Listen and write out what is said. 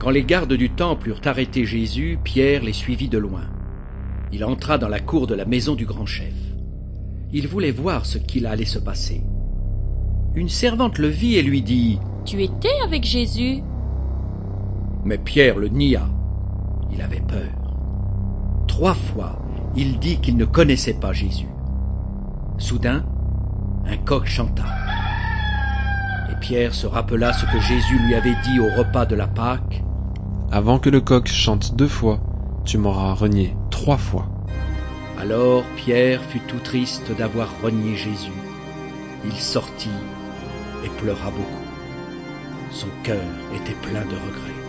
Quand les gardes du temple eurent arrêté Jésus, Pierre les suivit de loin. Il entra dans la cour de la maison du grand chef. Il voulait voir ce qu'il allait se passer. Une servante le vit et lui dit : « Tu étais avec Jésus. » Mais Pierre le nia. Il avait peur. 3 fois, il dit qu'il ne connaissait pas Jésus. Soudain, un coq chanta. Et Pierre se rappela ce que Jésus lui avait dit au repas de la Pâque. « Avant que le coq chante 2 fois, tu m'auras renié 3 fois. » Alors Pierre fut tout triste d'avoir renié Jésus. Il sortit et pleura beaucoup. Son cœur était plein de regrets.